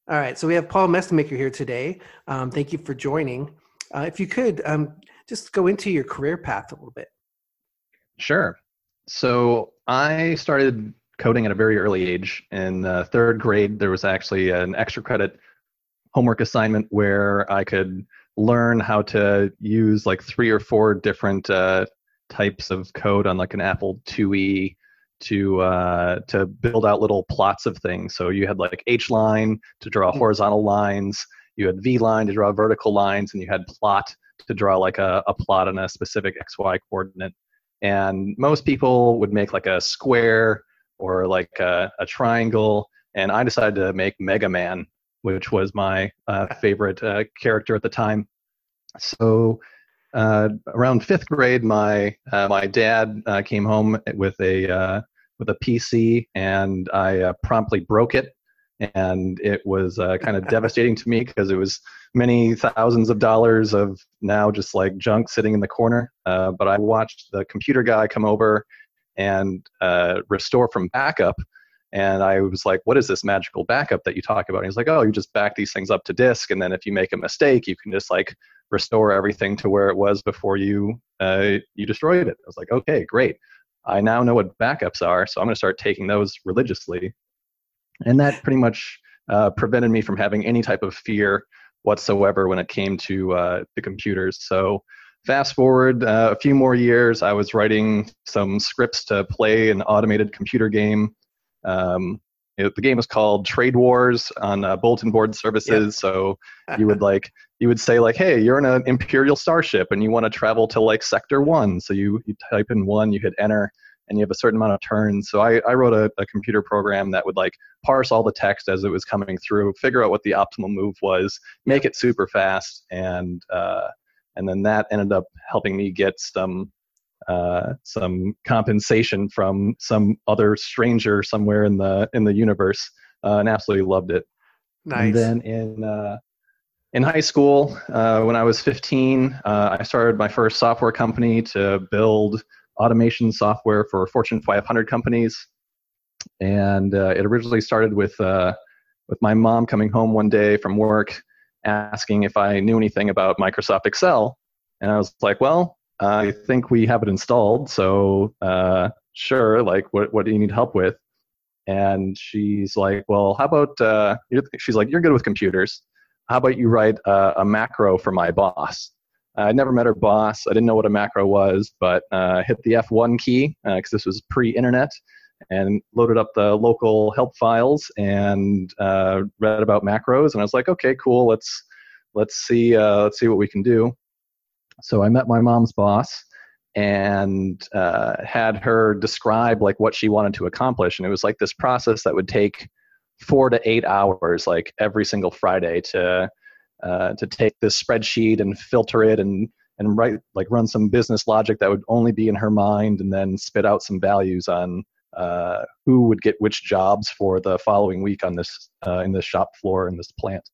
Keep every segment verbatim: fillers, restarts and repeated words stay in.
All right, so we have Paul Mestemaker here today. Um, thank you for joining. Uh, if you could um, just go into your career path a little bit. Sure. So I started coding at a very early age. In uh, third grade, there was actually an extra credit homework assignment where I could learn how to use like three or four different uh, types of code on like an Apple IIe to uh, to build out little plots of things. So you had like H line to draw Mm. horizontal lines, you had V line to draw vertical lines, and you had plot to draw like a, a plot on a specific X Y coordinate. And most people would make like a square or like a, a triangle, and I decided to make Mega Man, which was my uh, favorite uh, character at the time. So uh, around fifth grade, my uh, my dad uh, came home with a uh, with a P C, and I uh, promptly broke it, and it was uh, kind of devastating to me because it was many thousands of dollars of now just like junk sitting in the corner. Uh, but I watched the computer guy come over and uh, restore from backup. And I was like, what is this magical backup that you talk about? And he's like, oh, you just back these things up to disk. And then if you make a mistake, you can just like restore everything to where it was before you uh, you destroyed it. I was like, okay, great. I now know what backups are. So I'm going to start taking those religiously. And that pretty much uh, prevented me from having any type of fear whatsoever when it came to uh, the computers. So fast forward uh, a few more years, I was writing some scripts to play an automated computer game. Um, it, the game was called Trade Wars on uh, bulletin board services. Yep. So you would like you would say like, hey, you're in an Imperial starship and you want to travel to like Sector One. So you you type in one, you hit enter, and you have a certain amount of turns. So I, I wrote a, a computer program that would like parse all the text as it was coming through, figure out what the optimal move was, make it super fast, and uh, and then that ended up helping me get some uh, some compensation from some other stranger somewhere in the in the universe, uh, and absolutely loved it. And Nice. then in uh, in high school, uh, when I was fifteen, uh, I started my first software company to build automation software for Fortune five hundred companies. And uh, it originally started with uh, with my mom coming home one day from work asking if I knew anything about Microsoft Excel. And I was like, well, I think we have it installed. So uh, sure, like, what, what do you need help with? And she's like, well, how about, uh, she's like, you're good with computers. How about you write a, a macro for my boss? I never met her boss. I didn't know what a macro was, but uh, hit the F one key because uh, this was pre-internet, and loaded up the local help files and uh, read about macros. And I was like, okay, cool. Let's let's see uh, let's see what we can do. So I met my mom's boss and uh, had her describe like what she wanted to accomplish, and it was like this process that would take four to eight hours, like every single Friday, to uh, to take this spreadsheet and filter it and and write like run some business logic that would only be in her mind, and then spit out some values on uh, who would get which jobs for the following week on this uh, in this shop floor in this plant.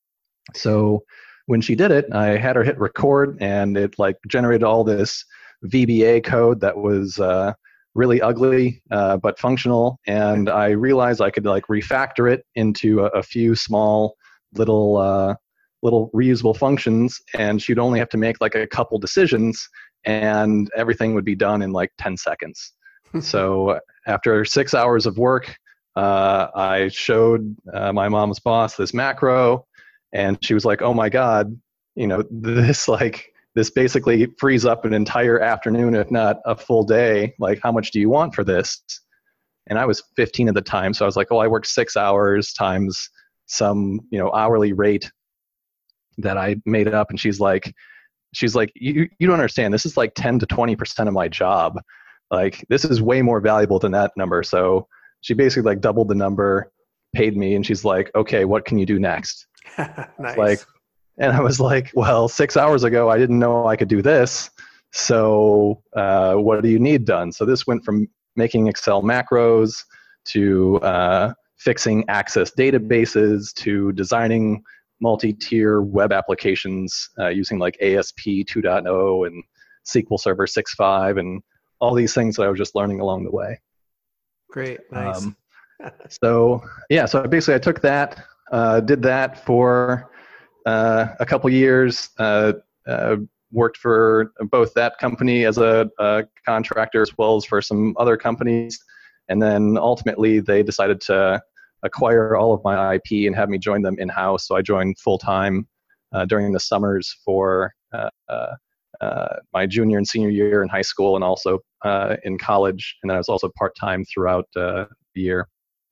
So when she did it, I had her hit record, and it like generated all this V B A code that was uh, really ugly uh, but functional. And I realized I could like refactor it into a, a few small little uh, little reusable functions, and she'd only have to make like a couple decisions, and everything would be done in like ten seconds. So after six hours of work, uh, I showed uh, my mom's boss this macro, and she was like, "Oh my God, you know, this like this basically frees up an entire afternoon, if not a full day. Like, how much do you want for this?" And I was fifteen at the time, so I was like, "Oh, I worked six hours times some, you know, hourly rate that I made up." And she's like, "She's like, you you don't understand. This is like ten to twenty percent of my job. Like, this is way more valuable than that number." So she basically like doubled the number, paid me, and she's like, "Okay, what can you do next?" I was like, Nice. and I was like, "Well, six hours ago, I didn't know I could do this. So uh, what do you need done?" So this went from making Excel macros to uh, fixing Access databases to designing multi-tier web applications uh, using like A S P two point oh and S Q L Server six point five and all these things that I was just learning along the way. Great. Nice. Um, so yeah, so basically I took that, Uh, did that for uh, a couple years. Uh, uh, worked for both that company as a, a contractor as well as for some other companies. And then ultimately they decided to acquire all of my I P and have me join them in-house. So I joined full-time uh, during the summers for uh, uh, uh, my junior and senior year in high school, and also uh, in college. And then I was also part-time throughout uh, the year.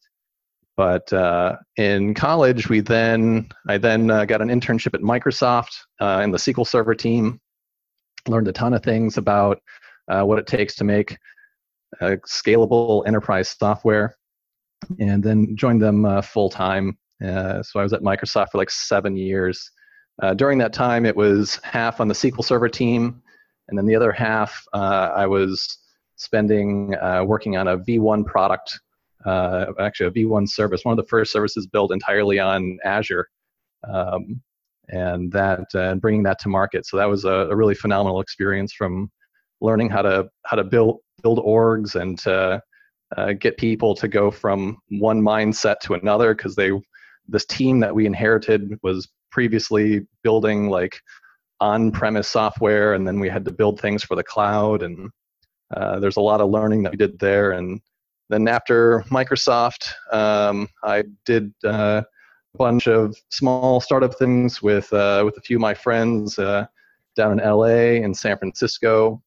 But uh, in college, we then I then uh, got an internship at Microsoft uh, in the S Q L Server team. Learned a ton of things about uh, what it takes to make uh, scalable enterprise software, and then joined them uh, full time. Uh, so I was at Microsoft for like seven years. Uh, during that time, it was half on the S Q L Server team, and then the other half uh, I was spending uh, working on a V one product, uh, actually a V one service, one of the first services built entirely on Azure. Um, and that uh, and bringing that to market. So that was a, a really phenomenal experience, from learning how to how to build build orgs and to uh, get people to go from one mindset to another, because they this team that we inherited was previously building like on-premise software, and then we had to build things for the cloud, and uh, there's a lot of learning that we did there. And then after Microsoft, um, I did uh, bunch of small startup things with uh, with a few of my friends uh, down in L A and San Francisco.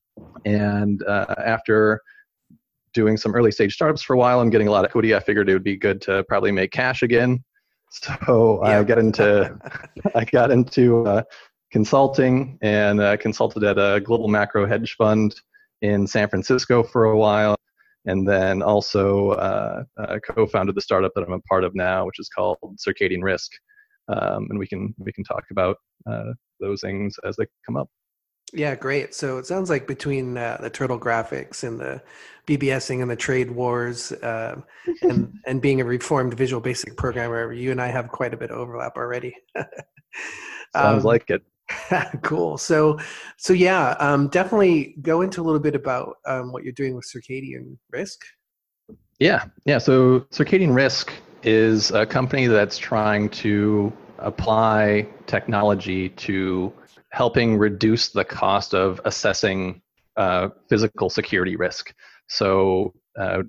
And uh, after doing some early stage startups for a while and getting a lot of equity, I figured it would be good to probably make cash again. So yeah. I got into I got into uh, consulting and uh, consulted at a global macro hedge fund in San Francisco for a while. And then also uh, uh, co-founded the startup that I'm a part of now, which is called Circadian Risk. Um, and we can we can talk about uh, those things as they come up. Yeah, great. So it sounds like between uh, the Turtle Graphics and the BBSing and the trade wars uh, and and being a reformed Visual Basic programmer, you and I have quite a bit of overlap already. Sounds um, like it. Cool. So, so yeah, um, definitely go into a little bit about um, what you're doing with Circadian Risk. Yeah, yeah. So Circadian Risk is a company that's trying to apply technology to helping reduce the cost of assessing uh, physical security risk. So uh,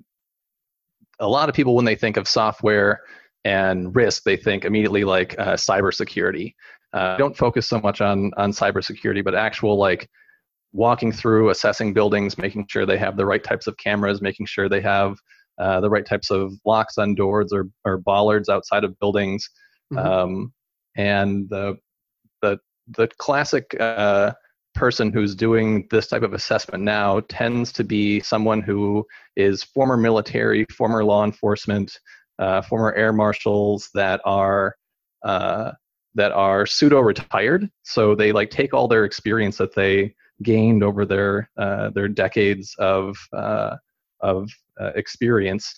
a lot of people, when they think of software and risk, they think immediately like uh, cybersecurity. Uh, don't focus so much on on cybersecurity, but actual like walking through, assessing buildings, making sure they have the right types of cameras, making sure they have uh, the right types of locks on doors or or bollards outside of buildings. Mm-hmm. Um, and the the the classic uh, person who's doing this type of assessment now tends to be someone who is former military, former law enforcement, uh, former air marshals that are uh, that are pseudo-retired. So they like take all their experience that they gained over their uh, their decades of uh, of uh, experience,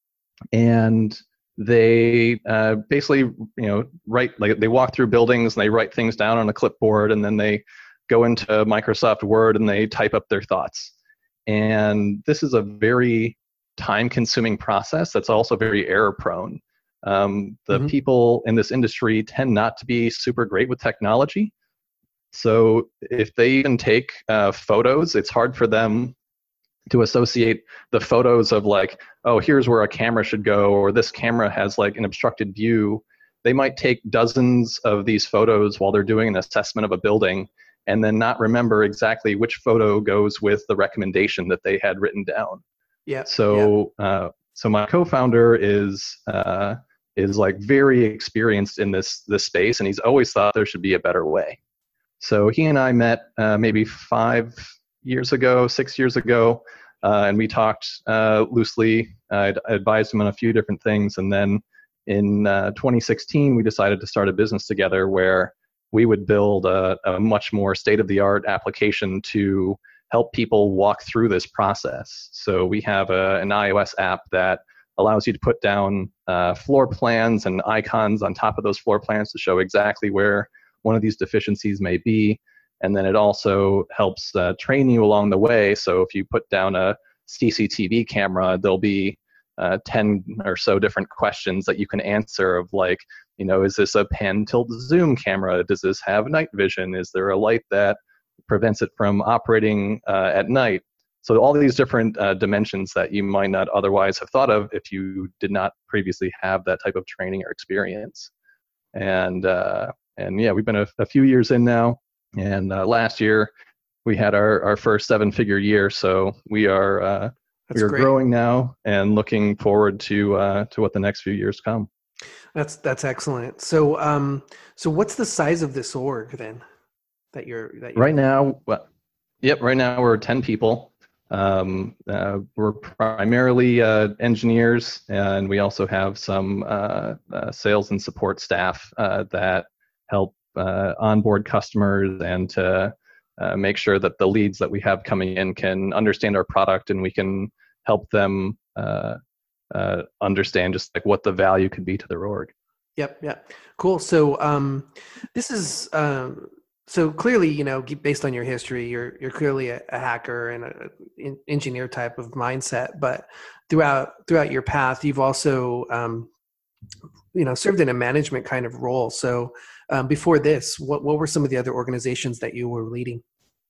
and they uh, basically, you know, write like they walk through buildings and they write things down on a clipboard, and then they go into Microsoft Word and they type up their thoughts. And this is a very time-consuming process that's also very error-prone. Um, the mm-hmm. people in this industry tend not to be super great with technology. So if they even take uh, photos, it's hard for them to associate the photos of like, oh, here's where a camera should go, or this camera has like an obstructed view. They might take dozens of these photos while they're doing an assessment of a building and then not remember exactly which photo goes with the recommendation that they had written down. Yeah. So, yeah. Uh, so my co-founder is uh, is like very experienced in this this space, and he's always thought there should be a better way. So he and I met uh, maybe five years ago, six years ago, uh, and we talked uh, loosely. I advised him on a few different things, and then in uh, twenty sixteen, we decided to start a business together where we would build a, a much more state-of-the-art application to help people walk through this process. So we have a, an iOS app that allows you to put down uh, floor plans and icons on top of those floor plans to show exactly where one of these deficiencies may be. And then it also helps uh, train you along the way. So if you put down a C C T V camera, there'll be uh, ten or so different questions that you can answer of like, you know, is this a pan tilt zoom camera? Does this have night vision? Is there a light that prevents it from operating uh, at night? So all these different uh, dimensions that you might not otherwise have thought of if you did not previously have that type of training or experience. And uh, and yeah, we've been a, a few years in now. And uh, last year we had our, our first seven-figure year. So we are uh, we are great. growing now and looking forward to uh, to what the next few years come. That's that's excellent. So um so what's the size of this org then that you're that you're right now? Well, yep, right now we're ten people. Um, uh, we're primarily uh, engineers, and we also have some uh, uh, sales and support staff uh, that help uh, onboard customers and to uh, make sure that the leads that we have coming in can understand our product, and we can help them uh, uh, understand just like what the value could be to their org. Yep. Yep. Cool. So um, this is. Um, So clearly, you know, based on your history, you're you're clearly a, a hacker and an engineer type of mindset. But throughout throughout your path, you've also, um, you know, served in a management kind of role. So um, before this, what what were some of the other organizations that you were leading?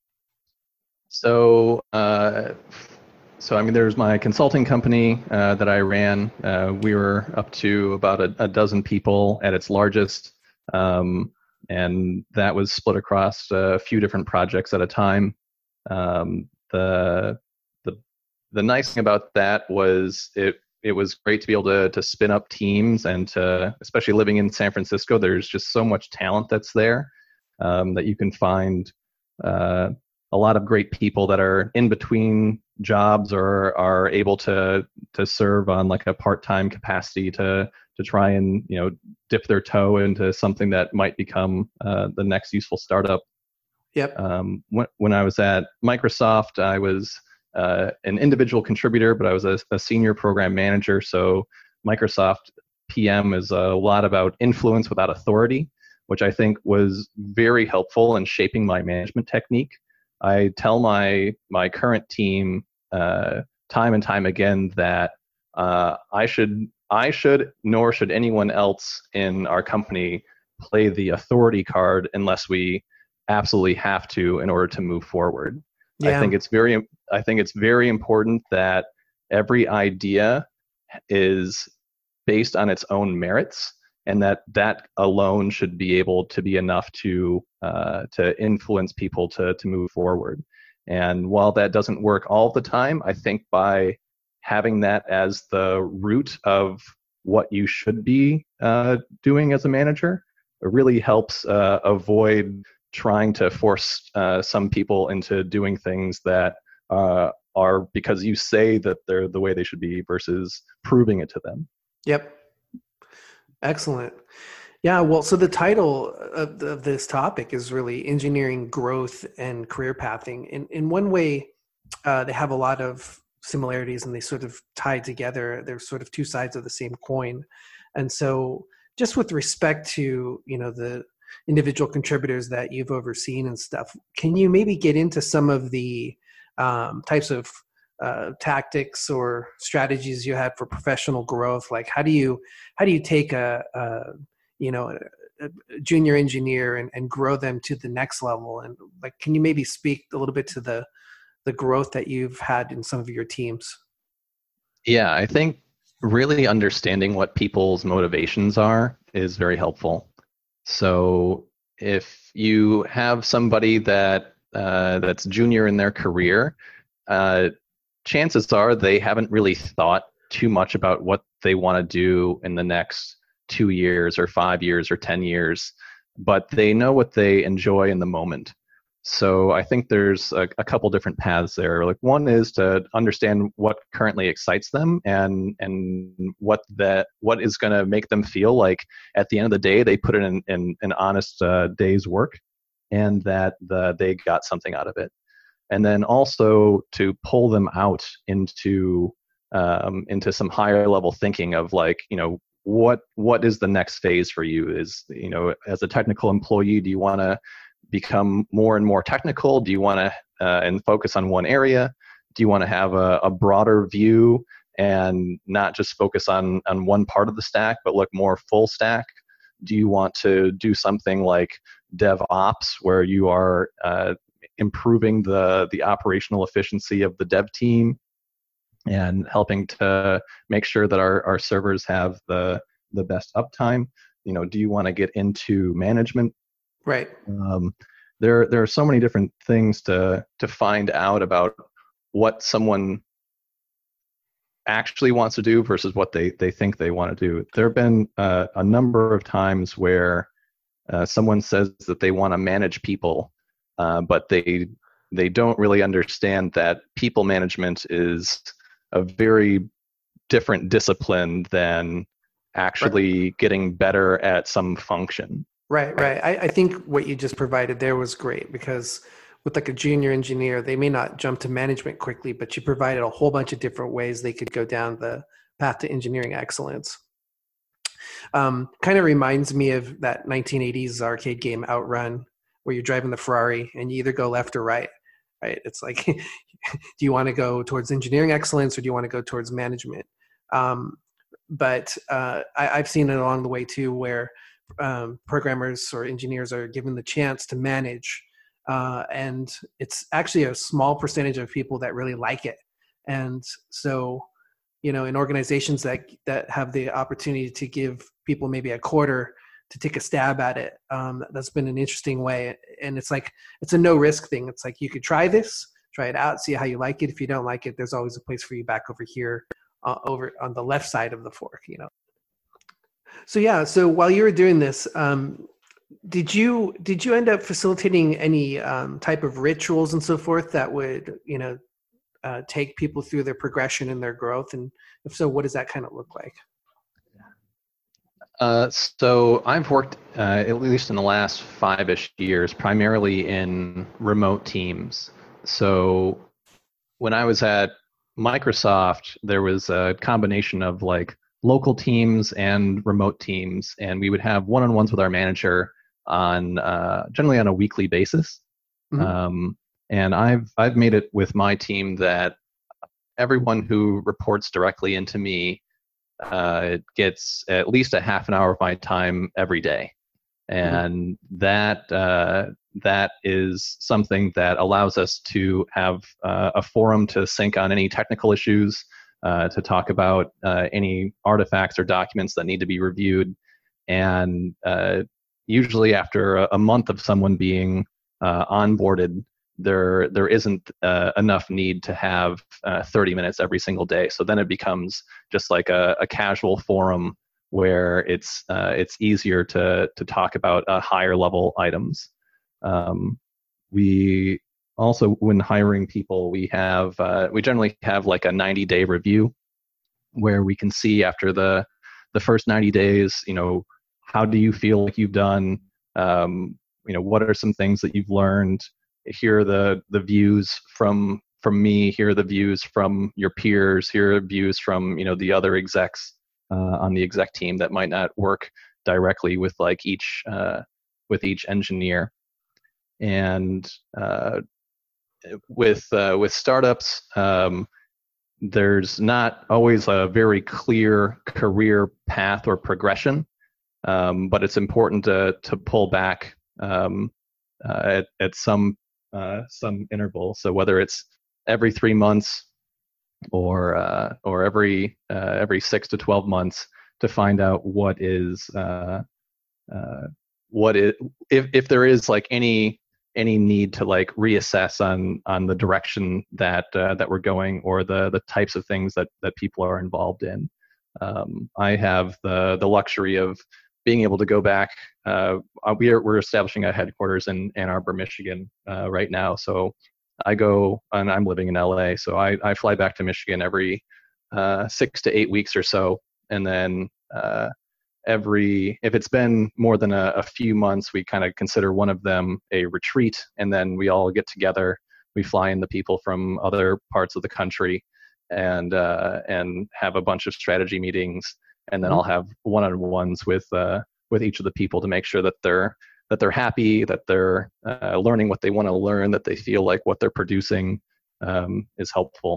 So, uh, so I mean, there's my consulting company uh, that I ran. Uh, we were up to about a, a dozen people at its largest. Um, And that was split across a few different projects at a time. Um, the the the nice thing about that was it it was great to be able to to spin up teams and to, especially living in San Francisco, there's just so much talent that's there um, that you can find uh, a lot of great people that are in between jobs or are able to to serve on like a part-time capacity to to try and, you know, dip their toe into something that might become uh, the next useful startup. Yep. Um, when, when I was at Microsoft, I was uh, an individual contributor, but I was a, a senior program manager. So Microsoft P M is a lot about influence without authority, which I think was very helpful in shaping my management technique. I tell my my current team uh, time and time again that uh, I should I should, nor should anyone else in our company play the authority card unless we absolutely have to in order to move forward. Yeah. I think it's very I think it's very important that every idea is based on its own merits, and that that alone should be able to be enough to uh, to influence people to to move forward. And while that doesn't work all the time, I think by having that as the root of what you should be uh, doing as a manager, it really helps uh, avoid trying to force uh, some people into doing things that uh, are because you say that they're the way they should be versus proving it to them. Yep. Excellent. Yeah, well, so the title of, of this topic is really engineering growth and career pathing. In, in one way, uh, they have a lot of similarities and they sort of tie together. They're sort of two sides of the same coin. And so just with respect to, you know, the individual contributors that you've overseen and stuff, can you maybe get into some of the um, types of uh, tactics or strategies you had for professional growth? Like how do you, how do you take a, a you know, a, a junior engineer and, and grow them to the next level? And like, can you maybe speak a little bit to the, the growth that you've had in some of your teams? Yeah, I think really understanding what people's motivations are is very helpful. So if you have somebody that uh, that's junior in their career, uh, chances are they haven't really thought too much about what they want to do in the next two years or five years or ten years, but they know what they enjoy in the moment. So I think there's a, a couple different paths there. Like one is to understand what currently excites them and and what that what is going to make them feel like at the end of the day they put in an, an honest uh, day's work and that the, they got something out of it. And then also to pull them out into um, into some higher level thinking of like, you know, what what is the next phase for you? Is, you know, as a technical employee, do you want to become more and more technical? Do you want to uh, and focus on one area? Do you want to have a, a broader view and not just focus on on one part of the stack, but look more full stack? Do you want to do something like DevOps, where you are uh, improving the the operational efficiency of the dev team and helping to make sure that our, our servers have the the best uptime? You know, do you want to get into management? Right. Um, there there are so many different things to to find out about what someone actually wants to do versus what they, they think they want to do. There have been uh, a number of times where uh, someone says that they want to manage people, uh, but they they don't really understand that people management is a very different discipline than actually right. getting better at some function. Right, right. I, I think what you just provided there was great, because with like a junior engineer, they may not jump to management quickly, but you provided a whole bunch of different ways they could go down the path to engineering excellence. Um, kind of reminds me of that nineteen eighties arcade game Outrun, where you're driving the Ferrari and you either go left or right, right? It's like, do you want to go towards engineering excellence or do you want to go towards management? Um, but uh, I, I've seen it along the way too, where um, programmers or engineers are given the chance to manage. Uh, and it's actually a small percentage of people that really like it. And so, you know, in organizations that that have the opportunity to give people maybe a quarter to take a stab at it, um, that's been an interesting way. And it's like, it's a no risk thing. It's like, you could try this, try it out, see how you like it. If you don't like it, there's always a place for you back over here, uh, over on the left side of the fork, you know? So yeah, so while you were doing this, um, Did you did you end up facilitating any um, type of rituals and so forth that would, you know, uh, take people through their progression and their growth? And if so, what does that kind of look like? Uh, so I've worked, uh, at least in the last five-ish years, primarily in remote teams. So when I was at Microsoft, there was a combination of like local teams and remote teams, and we would have one-on-ones with our manager on uh, generally on a weekly basis. Mm-hmm. Um, and I've I've made it with my team that everyone who reports directly into me uh, gets at least a half an hour of my time every day, and mm-hmm. that uh, that is something that allows us to have uh, a forum to sync on any technical issues, uh, to talk about uh, any artifacts or documents that need to be reviewed, and uh, usually after a, a month of someone being uh, onboarded, there there isn't uh, enough need to have uh, thirty minutes every single day. So then it becomes just like a, a casual forum where it's uh, it's easier to to talk about uh, higher level items. Um, we also, when hiring people, we have uh, we generally have like a ninety day review where we can see after the the first ninety days, you know, how do you feel like you've done? Um, you know, what are some things that you've learned? Here are the the views from from me. Here are the views from your peers. Here are views from, you know, the other execs uh, on the exec team that might not work directly with like each uh, with each engineer. And uh, with uh, with startups, um, there's not always a very clear career path or progression. Um, but it's important to to pull back um, uh, at at some uh, some interval. So whether it's every three months or uh, or every uh, every six to twelve months, to find out what is uh, uh, what it if if there is like any any need to like reassess on on the direction that uh, that we're going, or the the types of things that that people are involved in. Um, I have the the luxury of being able to go back. Uh, we are, we're establishing a headquarters in Ann Arbor, Michigan uh, right now. So I go, and I'm living in L A, so I, I fly back to Michigan every uh, six to eight weeks or so. And then uh, every, if it's been more than a, a few months, we kind of consider one of them a retreat. And then we all get together. We fly in the people from other parts of the country and uh, and have a bunch of strategy meetings. And then mm-hmm. I'll have one-on-ones with uh, with each of the people to make sure that they're that they're happy, that they're uh, learning what they want to learn, that they feel like what they're producing um, is helpful.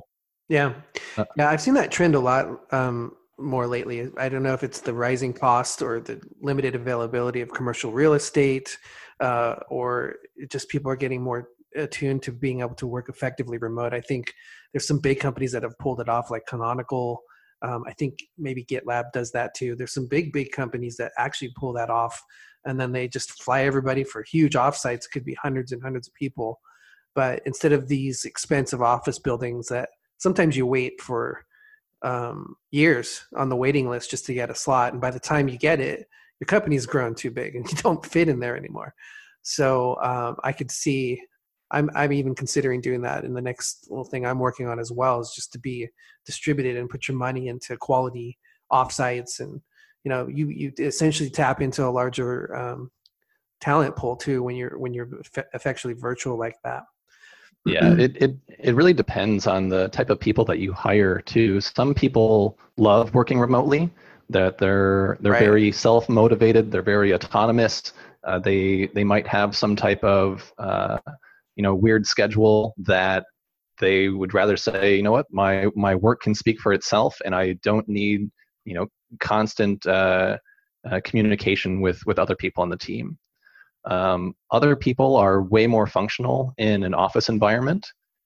Yeah. Uh, Yeah, I've seen that trend a lot um, more lately. I don't know if it's the rising cost or the limited availability of commercial real estate, uh, or it just people are getting more attuned to being able to work effectively remote. I think there's some big companies that have pulled it off, like Canonical. Um, I think maybe GitLab does that too. There's some big, big companies that actually pull that off, and then they just fly everybody for huge offsites. Could be hundreds and hundreds of people, but instead of these expensive office buildings that sometimes you wait for um, years on the waiting list just to get a slot, and by the time you get it, your company's grown too big and you don't fit in there anymore. So um, I could see. I'm I'm even considering doing that in the next little thing I'm working on as well, is just to be distributed and put your money into quality offsites, and you know you you essentially tap into a larger um, talent pool too when you're when you're effectually virtual like that. Yeah, it, it it really depends on the type of people that you hire too. Some people love working remotely, that they're they're Right. very self-motivated, they're very autonomous. Uh, they they might have some type of uh, you know weird schedule that they would rather say, you know what, my my work can speak for itself, and I don't need you know constant uh, uh, communication with with other people on the team. Um, other people are way more functional in an office environment,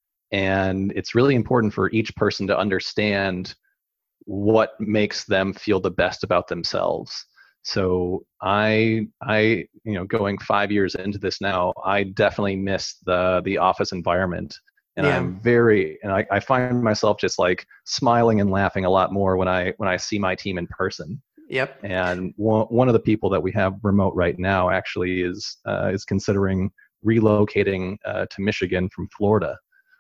and it's really important for each person to understand what makes them feel the best about themselves. So I, I, you know, going five years into this now, I definitely miss the the office environment, and Yeah. I'm very, and I, I find myself just like smiling and laughing a lot more when I when I see my team in person. Yep. And one one of the people that we have remote right now actually is uh, is considering relocating uh, to Michigan from Florida.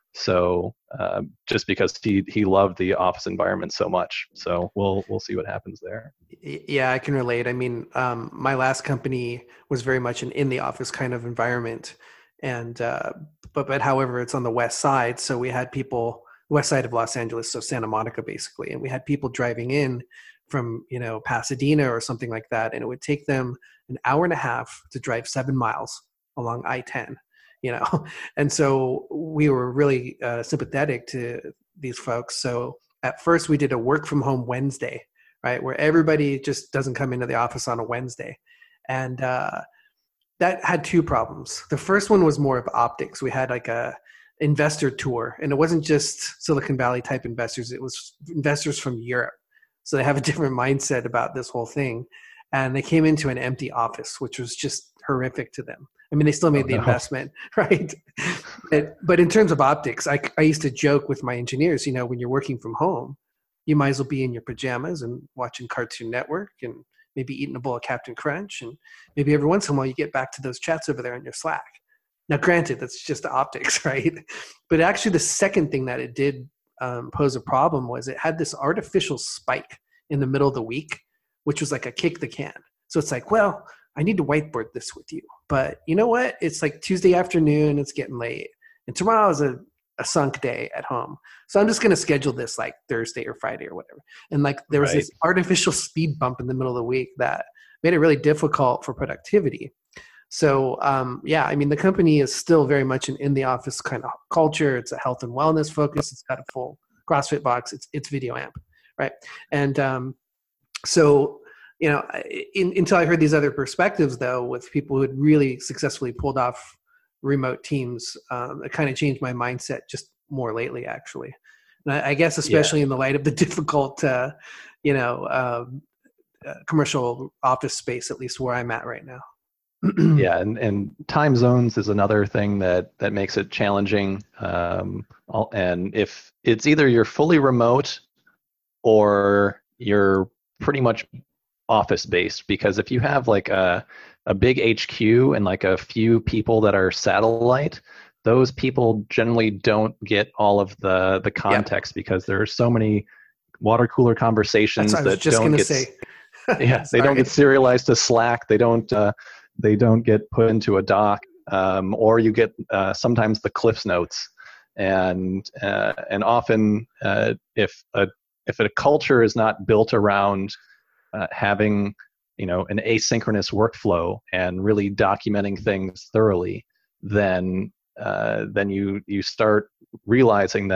So uh, just because he he loved the office environment so much, so we'll we'll see what happens there. Yeah, I can relate. I mean, um, my last company was very much an in the office kind of environment, and uh, but but however, it's on the west side, so we had people west side of Los Angeles, so Santa Monica basically, and we had people driving in from you know Pasadena or something like that, and it would take them an hour and a half to drive seven miles along I ten, you know, and so we were really uh, sympathetic to these folks. So at first, we did a work from home Wednesday, right, where everybody just doesn't come into the office on a Wednesday, and uh, that had two problems. The first one was more of optics. We had like a investor tour, and it wasn't just Silicon Valley type investors; it was investors from Europe. So they have a different mindset about this whole thing. And they came into an empty office, which was just horrific to them. I mean, they still Oh made the no. investment, right? but, but in terms of optics, I, I used to joke with my engineers, you know, when you're working from home, you might as well be in your pajamas and watching Cartoon Network and maybe eating a bowl of Captain Crunch. And maybe every once in a while you get back to those chats over there on your Slack. Now, granted, that's just the optics, right? But actually, the second thing that it did um, pose a problem was it had this artificial spike in the middle of the week, which was like a kick the can. So it's like, well, I need to whiteboard this with you, but you know what? It's like Tuesday afternoon, it's getting late, and tomorrow is a, a sunk day at home. So I'm just going to schedule this like Thursday or Friday or whatever. And like there was Right. this artificial speed bump in the middle of the week that made it really difficult for productivity. So um, yeah, I mean, the company is still very much an in the office kind of culture. It's a health and wellness focus. It's got a full CrossFit box. It's it's video amp, right? And um, so you know, in, until I heard these other perspectives, though, with people who had really successfully pulled off remote teams, um, it kind of changed my mindset just more lately, actually. And I, I guess especially Yeah. in the light of the difficult, uh, you know, um, uh, commercial office space, at least where I'm at right now. Yeah, and, and time zones is another thing that that makes it challenging. Um, all- and if it's either you're fully remote or you're pretty much office based, because if you have like a a big H Q and like a few people that are satellite, those people generally don't get all of the the Yep. context because there are so many water cooler conversations That's what I was that just don't going to get say. yeah, they don't Sorry. get serialized to Slack. They don't uh, they don't get put into a doc, um, or you get uh, sometimes the Cliffs Notes, and uh, and often uh, if a if a culture is not built around uh, having you know an asynchronous workflow and really documenting things thoroughly, then uh, then you you start realizing that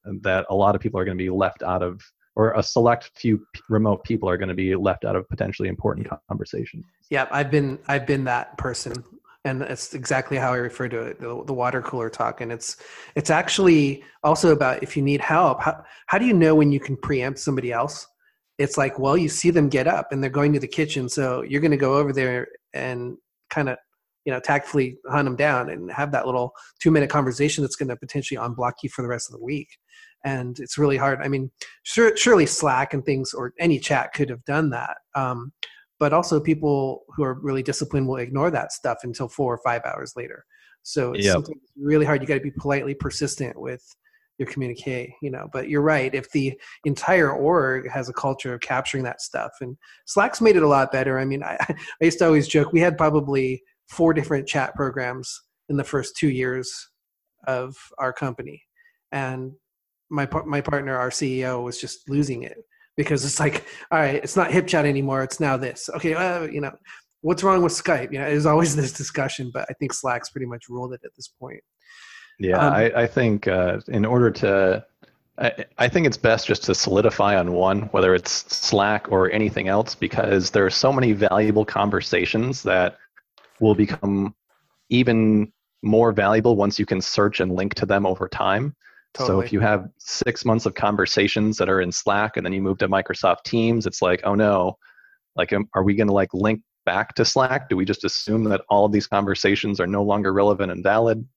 that a lot of people are going to be left out of, or a select few p- remote people are going to be left out of potentially important conversations. Yeah, I've been I've been that person, and it's exactly how I refer to it, the, the water cooler talk. And it's it's actually also about if you need help, how how do you know when you can preempt somebody else? It's like, well, you see them get up and they're going to the kitchen, so you're going to go over there and kind of, you know, tactfully hunt them down and have that little two minute conversation that's going to potentially unblock you for the rest of the week. And it's really hard. I mean, sure, surely Slack and things or any chat could have done that. Um, but also people who are really disciplined will ignore that stuff until four or five hours later. So it's Yep. sometimes really hard. You got to be politely persistent with your communique, you know, but you're right. If the entire org has a culture of capturing that stuff, and Slack's made it a lot better. I mean, I, I used to always joke, we had probably four different chat programs in the first two years of our company. And my my partner, our C E O, was just losing it because it's like, all right, it's not HipChat anymore. It's now this. Okay, uh, you know, what's wrong with Skype? You know, there's always this discussion, but I think Slack's pretty much ruled it at this point. Yeah, Um, I, I think uh, in order to, I, I think it's best just to solidify on one, whether it's Slack or anything else, because there are so many valuable conversations that will become even more valuable once you can search and link to them over time. Totally. So if you have six months of conversations that are in Slack and then you move to Microsoft Teams, it's like, oh no, like, um, are we going to like link back to Slack? Do we just assume that all of these conversations are no longer relevant and valid?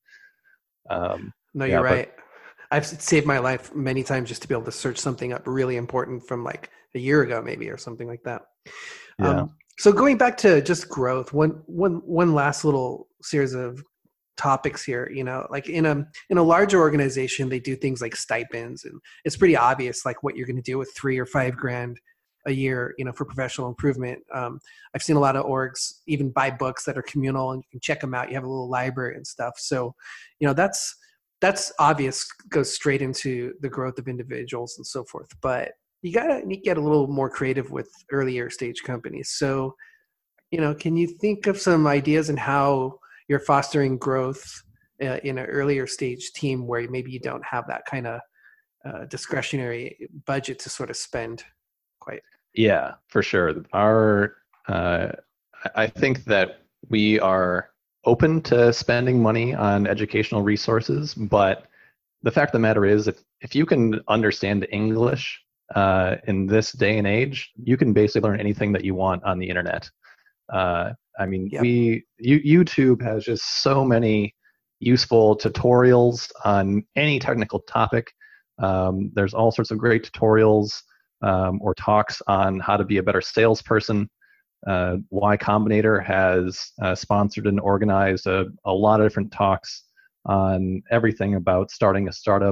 Um, no, yeah, you're but- right. I've saved my life many times just to be able to search something up really important from like a year ago, maybe, or something like that. Yeah. Um, so going back to just growth, one, one, one last little series of topics here, you know, like in a, in a larger organization, they do things like stipends, and it's pretty obvious, like what you're going to do with three or five grand a year, you know, for professional improvement. Um, I've seen a lot of orgs even buy books that are communal and you can check them out. You have a little library and stuff. So, you know, that's, that's obvious, goes straight into the growth of individuals and so forth. But you gotta need to get a little more creative with earlier stage companies. So, you know, can you think of some ideas in how you're fostering growth uh, in an earlier stage team where maybe you don't have that kind of uh, discretionary budget to sort of spend quite? Yeah, for sure. Our, uh, I I think that we are open to spending money on educational resources, but the fact of the matter is, if, if you can understand English uh, in this day and age, you can basically learn anything that you want on the internet. Uh, I mean, Yep. we you, YouTube has just so many useful tutorials on any technical topic. Um, there's all sorts of great tutorials um, or talks on how to be a better salesperson. Uh, Y Combinator has uh, sponsored and organized a, a lot of different talks on everything about starting a startup.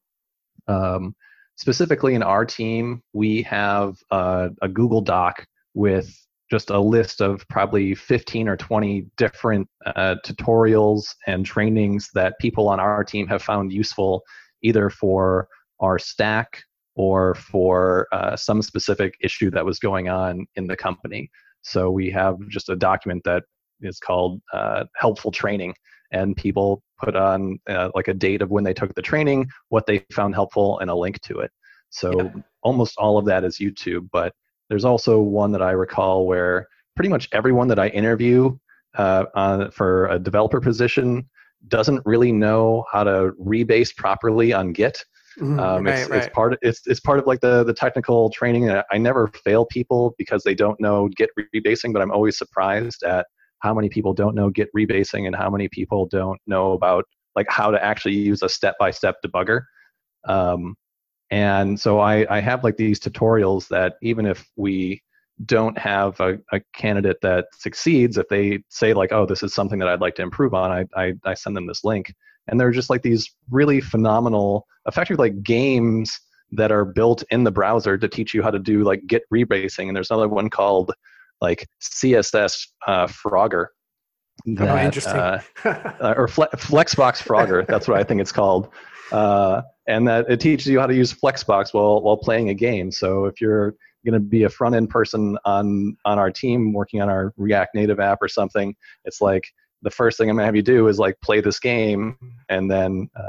Um, specifically in our team, we have uh, a Google Doc with just a list of probably fifteen or twenty different uh, tutorials and trainings that people on our team have found useful, either for our stack or for uh, some specific issue that was going on in the company. So we have just a document that is called uh, helpful training, and people put on uh, like a date of when they took the training, what they found helpful, and a link to it. So Yeah. almost all of that is YouTube, but there's also one that I recall where pretty much everyone that I interview uh, on, for a developer position doesn't really know how to rebase properly on Git. Mhm. Um, right, it's, right. it's part of, it's, it's part of like the, the technical training. And I never fail people because they don't know Git rebasing, but I'm always surprised at how many people don't know Git rebasing and how many people don't know about like how to actually use a step-by-step debugger. Um, and so I, I have like these tutorials that even if we don't have a, a candidate that succeeds, if they say like, oh, this is something that I'd like to improve on, I, I, I send them this link. And they're just like these really phenomenal, effectively like games that are built in the browser to teach you how to do like Git rebasing. And there's another one called like C S S uh, Frogger. That, oh, interesting. uh, uh, or Fle- Flexbox Frogger, that's what I think it's called. Uh, and that it teaches you how to use Flexbox while while playing a game. So if you're going to be a front end person on on our team working on our React Native app or something, it's like the first thing I'm going to have you do is like play this game and then uh,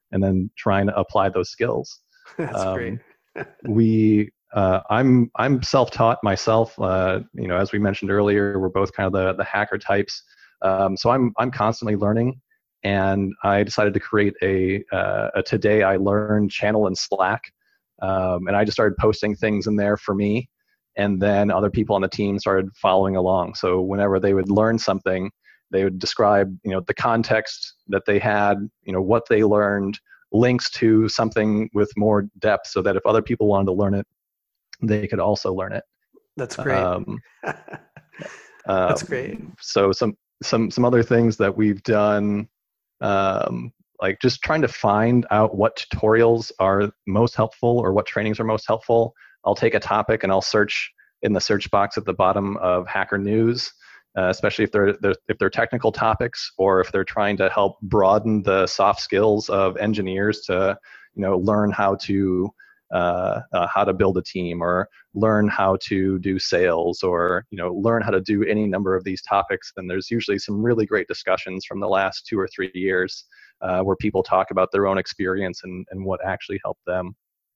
and then trying to apply those skills. That's Um, great. we, uh, I'm, I'm self-taught myself. Uh, you know, as we mentioned earlier, we're both kind of the, the hacker types. Um, so I'm, I'm constantly learning, and I decided to create a, uh, a Today I Learned channel in Slack. Um, and I just started posting things in there for me. And then other people on the team started following along. So whenever they would learn something, they would describe, you know, the context that they had, you know, what they learned, links to something with more depth, so that if other people wanted to learn it, they could also learn it. That's great. Um, That's um, great. So some some some other things that we've done, um, like just trying to find out what tutorials are most helpful or what trainings are most helpful. I'll take a topic and I'll search in the search box at the bottom of Hacker News, uh, especially if they're, they're if they're technical topics, or if they're trying to help broaden the soft skills of engineers to, you know, learn how to uh, uh, how to build a team, or learn how to do sales, or, you know, learn how to do any number of these topics. And there's usually some really great discussions from the last two or three years uh, where people talk about their own experience and, and what actually helped them.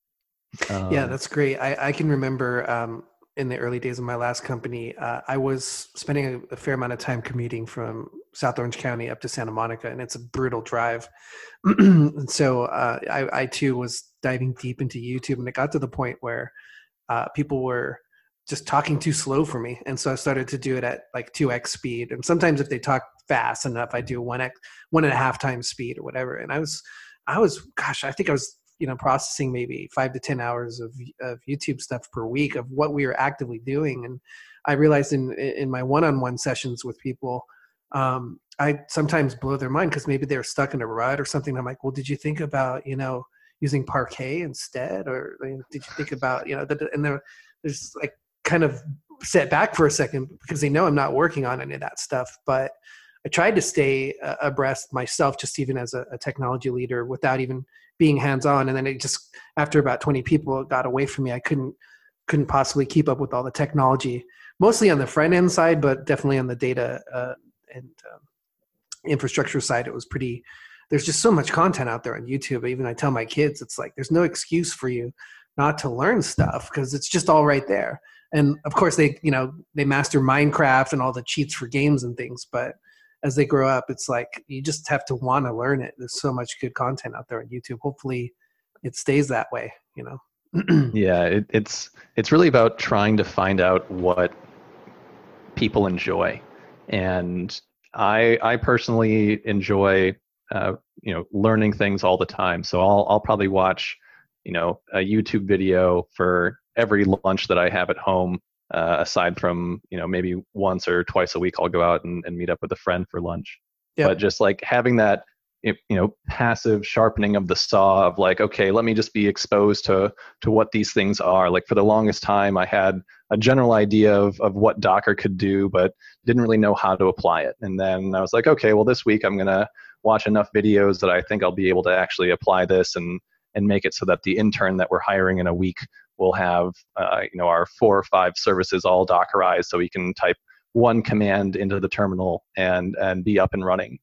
Um, Yeah, that's great. I, I can remember um, in the early days of my last company, uh, I was spending a, a fair amount of time commuting from South Orange County up to Santa Monica, and it's a brutal drive. And so uh, I, I too was diving deep into YouTube, and it got to the point where uh, people were just talking too slow for me. And so I started to do it at like two X speed. And sometimes if they talk fast enough, I do one X, one and a half times speed or whatever. And I was, I was, gosh, I think I was, you know, processing maybe five to ten hours of, of YouTube stuff per week of what we were actively doing. And I realized in, in my one-on-one sessions with people, um, I sometimes blow their mind because maybe they're stuck in a rut or something. I'm like, well, did you think about, you know, using Parquet instead? Or you know, did you think about, you know, the, and there, there's like kind of set back for a second because they know I'm not working on any of that stuff. But I tried to stay uh, abreast myself, just even as a, a technology leader, without even being hands-on. And then it just, after about twenty people got away from me, I couldn't couldn't possibly keep up with all the technology, mostly on the front end side, but definitely on the data uh, and um, infrastructure side. It was pretty, there's just so much content out there on YouTube. Even I tell my kids, it's like, there's no excuse for you not to learn stuff because it's just all right there. And of course they, you know, they master Minecraft and all the cheats for games and things, but as they grow up, it's like you just have to want to learn it. There's so much good content out there on YouTube. Hopefully it stays that way, you know? Yeah, it, it's it's really about trying to find out what people enjoy. And I I personally enjoy uh, you know, learning things all the time. So I'll I'll probably watch, you know, a YouTube video for every lunch that I have at home. Uh, aside from, you know, maybe once or twice a week, I'll go out and, and meet up with a friend for lunch. Yep. But just like having that, you know, passive sharpening of the saw of like, okay, let me just be exposed to to what these things are. Like for the longest time, I had a general idea of of what Docker could do, but didn't really know how to apply it. And then I was like, okay, well, this week I'm gonna watch enough videos that I think I'll be able to actually apply this and and make it so that the intern that we're hiring in a week will have, uh, you know, our four or five services all Dockerized, so we can type one command into the terminal and and be up and running.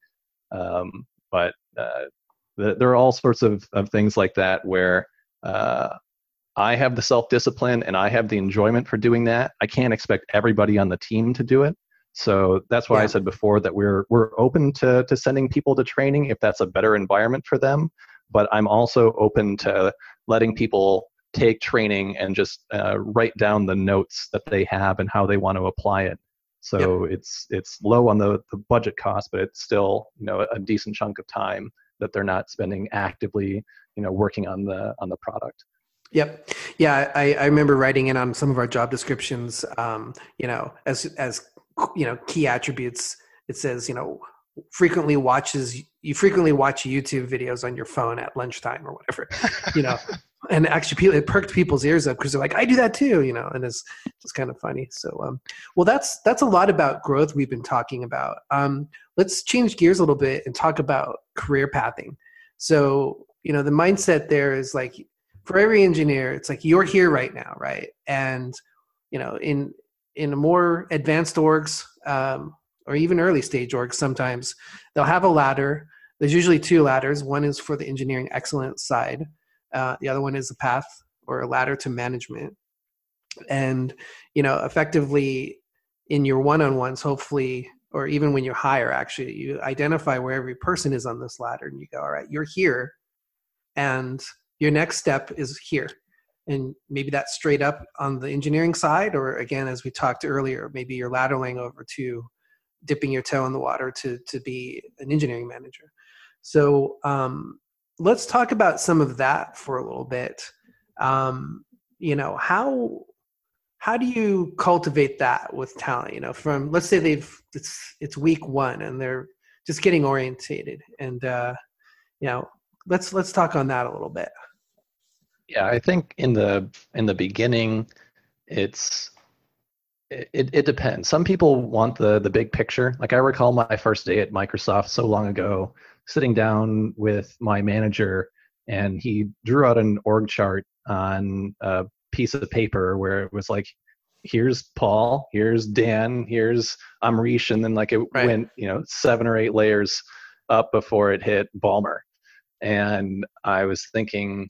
Um, but uh, the, there are all sorts of, of things like that where uh, I have the self-discipline and I have the enjoyment for doing that. I can't expect everybody on the team to do it. So that's why Yeah. I said before that we're we're open to to sending people to training if that's a better environment for them. But I'm also open to letting people take training and just uh, write down the notes that they have and how they want to apply it. So yep. it's it's low on the, the budget cost, but it's still, you know, a decent chunk of time that they're not spending actively, you know, working on the on the product. Yep. Yeah, I, I remember writing in on some of our job descriptions, um, you know, as as you know, key attributes. It says, you know, frequently watches you frequently watch YouTube videos on your phone at lunchtime or whatever, you know. And actually, it perked people's ears up because they're like, "I do that too," you know. And it's just kind of funny. So, um, well, that's that's a lot about growth we've been talking about. Um, let's change gears a little bit and talk about career pathing. So, you know, the mindset there is like, for every engineer, it's like you're here right now, right? And you know, in in more advanced orgs um, or even early stage orgs, sometimes they'll have a ladder. there's usually two ladders. One is for the engineering excellence side. Uh, the other one is a path or a ladder to management. And, you know, effectively in your one-on-ones, hopefully, or even when you hire, actually, you identify where every person is on this ladder and you go, all right, you're here. And your next step is here. And maybe that's straight up on the engineering side, or again, as we talked earlier, maybe you're lateraling over to dipping your toe in the water to, to be an engineering manager. So um, let's talk about some of that for a little bit. Um, you know, how, how do you cultivate that with talent? You know, from, let's say they've, it's, it's week one and they're just getting orientated, and, uh, you know, let's, let's talk on that a little bit. Yeah, I think in the in the beginning, it's it, it depends. Some people want the the big picture. Like I recall my first day at Microsoft so long ago, sitting down with my manager, and he drew out an org chart on a piece of paper where it was like, here's Paul, here's Dan, here's Amrish, and then like it Right. went, you know, seven or eight layers up before it hit Ballmer. And I was thinking,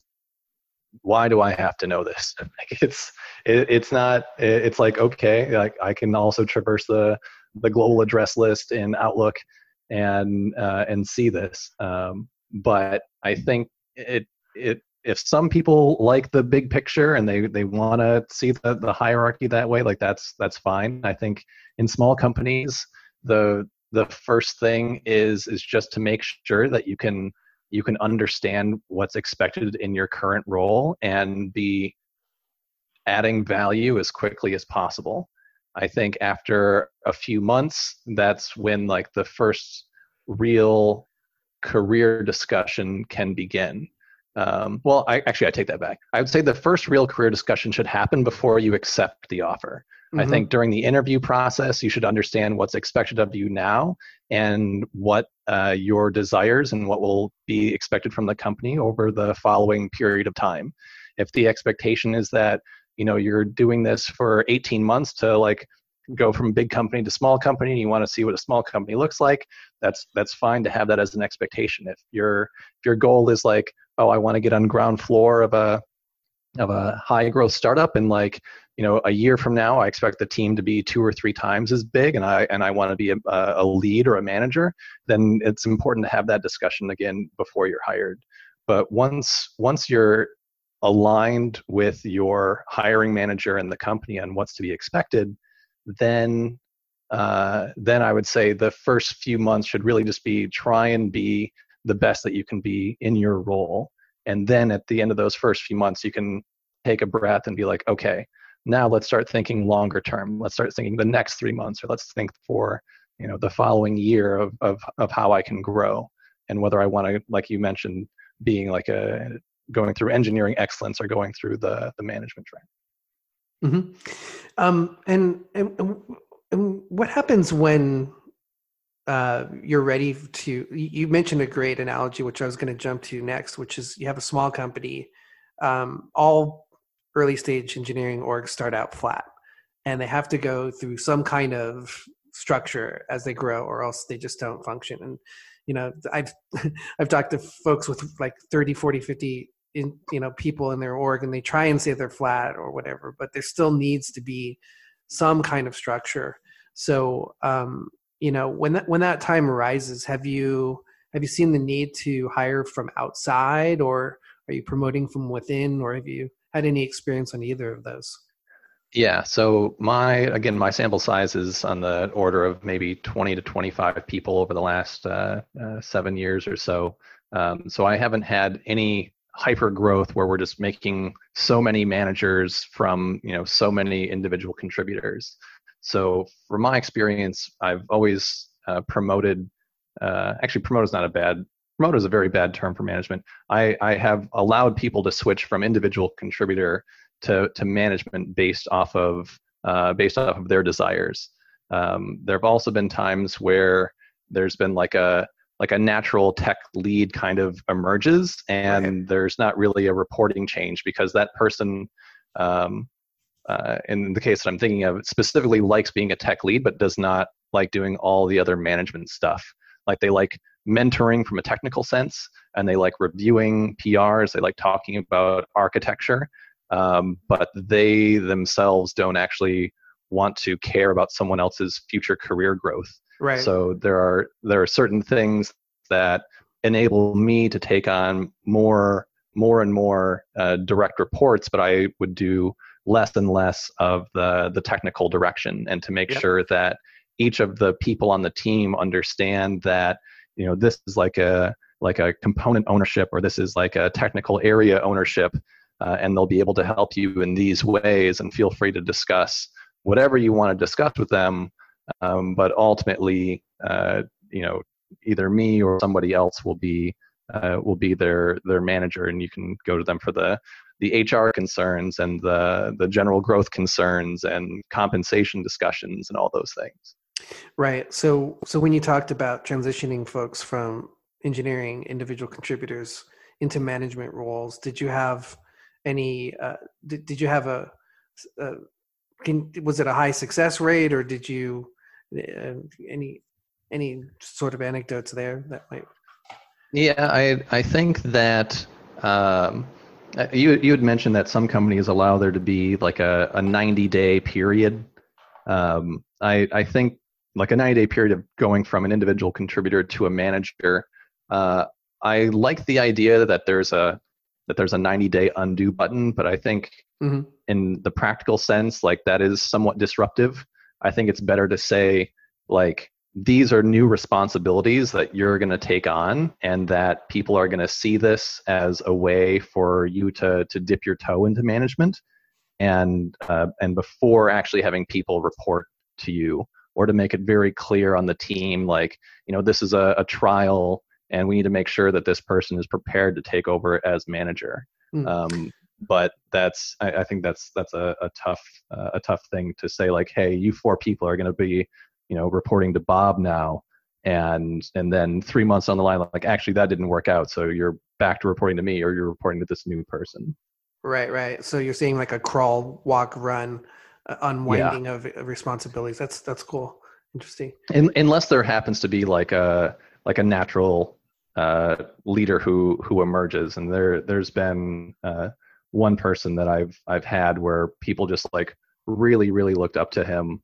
why do I have to know this? Like it's it, it's not it's like, okay, like I can also traverse the the global address list in Outlook and uh, and see this. Um, but I think it it if some people like the big picture and they they want to see the, the hierarchy that way, like that's that's fine. I think in small companies, the the first thing is is just to make sure that you can you can understand what's expected in your current role and be adding value as quickly as possible. I think after a few months, that's when like the first real career discussion can begin. Um, well, I actually, I take that back. I would say the first real career discussion should happen before you accept the offer. Mm-hmm. I think during the interview process, you should understand what's expected of you now and what uh, your desires and what will be expected from the company over the following period of time. If the expectation is that, you know, you're doing this for eighteen months to like go from big company to small company and you want to see what a small company looks like, that's that's fine to have that as an expectation. If your if your goal is like, oh, I want to get on ground floor of a of a high growth startup and like, you know, a year from now I expect the team to be two or three times as big and I and I want to be a, a lead or a manager, then it's important to have that discussion again before you're hired. But once once you're aligned with your hiring manager and the company on what's to be expected, then uh, then I would say the first few months should really just be try and be the best that you can be in your role. And then at the end of those first few months, you can take a breath and be like, okay, now let's start thinking longer term. Let's start thinking the next three months, or let's think for, you know, the following year of of of how I can grow and whether I want to, like you mentioned, being like a going through engineering excellence or going through the the management track. Mm-hmm. Um, and, and and what happens when uh, you're ready to? You mentioned a great analogy, which I was going to jump to next, which is you have a small company. Um, all early stage engineering orgs start out flat, and they have to go through some kind of structure as they grow, or else they just don't function. And you know, I've I've talked to folks with like thirty, forty, fifty in, you know, people in their org, and they try and say they're flat or whatever, but there still needs to be some kind of structure. So, um, you know, when that, when that time arises, have you, have you seen the need to hire from outside, or are you promoting from within, or have you had any experience on either of those? Yeah. So my, again, my sample size is on the order of maybe twenty to twenty-five people over the last uh, uh, seven years or so. Um, so I haven't had any hyper growth where we're just making so many managers from, you know, so many individual contributors. So from my experience, I've always uh, promoted, uh, actually promote is not a bad, promote is a very bad term for management. I, I have allowed people to switch from individual contributor to, to management based off of, uh, based off of their desires. Um, there have also been times where there's been like a, like a natural tech lead kind of emerges, and right. There's not really a reporting change because that person, um, uh, in the case that I'm thinking of, specifically likes being a tech lead, but does not like doing all the other management stuff. like they like mentoring from a technical sense, and they like reviewing P Rs. They like talking about architecture, um, but they themselves don't actually want to care about someone else's future career growth. Right. So there are there are certain things that enable me to take on more more and more uh, direct reports, but I would do less and less of the the technical direction, and to make Yep. sure that each of the people on the team understand that, you know, this is like a like a component ownership, or this is like a technical area ownership, uh, and they'll be able to help you in these ways, and feel free to discuss whatever you want to discuss with them. Um, but ultimately, uh, you know, either me or somebody else will be uh, will be their their manager, and you can go to them for the the H R concerns and the the general growth concerns and compensation discussions and all those things. Right. So, so when you talked about transitioning folks from engineering individual contributors into management roles, did you have any? Uh, did did you have a? a can, was it a high success rate, or did you uh, any any sort of anecdotes there that might? Yeah, I I think that um, you you had mentioned that some companies allow there to be like a, a ninety day period. Um, I I think like a ninety day period of going from an individual contributor to a manager. Uh, I like the idea that there's a that there's a ninety day undo button, but I think Mm-hmm. in the practical sense, like that is somewhat disruptive. I think it's better to say, like, these are new responsibilities that you're going to take on, and that people are going to see this as a way for you to to dip your toe into management, and uh, and before actually having people report to you, or to make it very clear on the team, like, you know, this is a, a trial, and we need to make sure that this person is prepared to take over as manager. Mm. Um, but that's I, I think that's that's a, a tough uh, a tough thing to say, like, hey, you four people are going to be, you know, reporting to Bob now, and and then three months on the line, like, actually that didn't work out, so you're back to reporting to me, or you're reporting to this new person. Right, right. So you're saying like a crawl, walk, run, uh, Yeah. unwinding of, of responsibilities. That's that's cool. Interesting. In, unless there happens to be like a like a natural uh, leader who who emerges, and there there's been uh, one person that I've I've had where people just like really really looked up to him,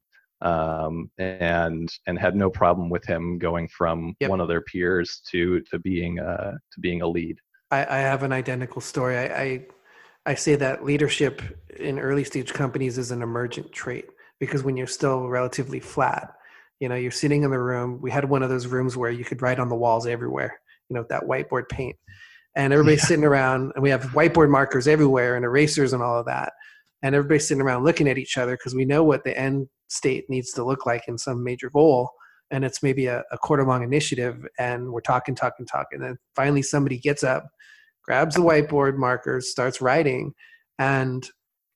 um, and and had no problem with him going from Yep. one of their peers to to being uh, to being a lead. I, I have an identical story. I, I I say that leadership in early stage companies is an emergent trait, because when you're still relatively flat, you know, you're sitting in the room. We had one of those rooms where you could write on the walls everywhere, you know, with that whiteboard paint, and everybody's Yeah. sitting around, and we have whiteboard markers everywhere and erasers and all of that. And everybody's sitting around looking at each other because we know what the end state needs to look like in some major goal. And it's maybe a, a quarter long initiative, and we're talking, talking, talking. And then finally somebody gets up, grabs the whiteboard markers, starts writing, and